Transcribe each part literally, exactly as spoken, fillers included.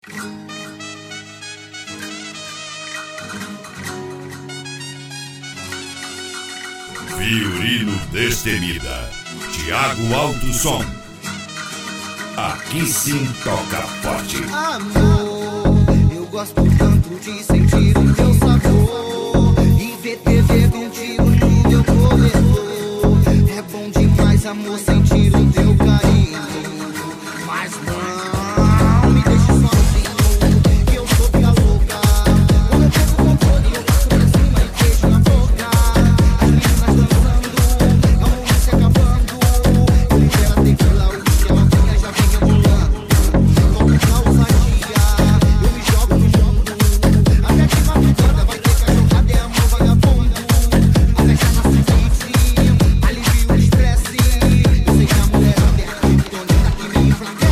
Violino Destemida, Thiago Alto Som. Aqui sim toca forte. Amor, eu gosto tanto de sentir o teu sabor e ver T V contigo no meu corredor. É bom demais, amor, sentir o teu carinho. Mas não me deixe sozinho, que eu sou minha louca. Quando eu pego o controle, eu passo pra cima e beijo na boca. As meninas dançando, a música se acabando. Eu libero a tequila, o que ela vinha já vem emulando. Volta pra ousadia, eu me jogo no mundo. Até que madrugada vai ter cachorrada, é amor vagabundo. A festa na suíte, alivia o estresse. Eu sei que a mulher aberta, bonita que me enfraquece.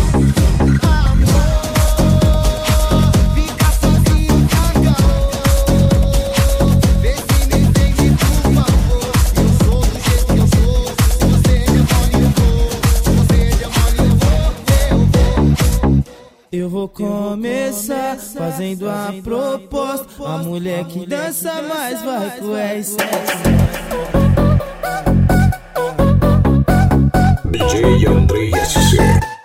Eu vou começar fazendo a proposta. A mulher que dança mais vai com R sete. D J Andrei S C.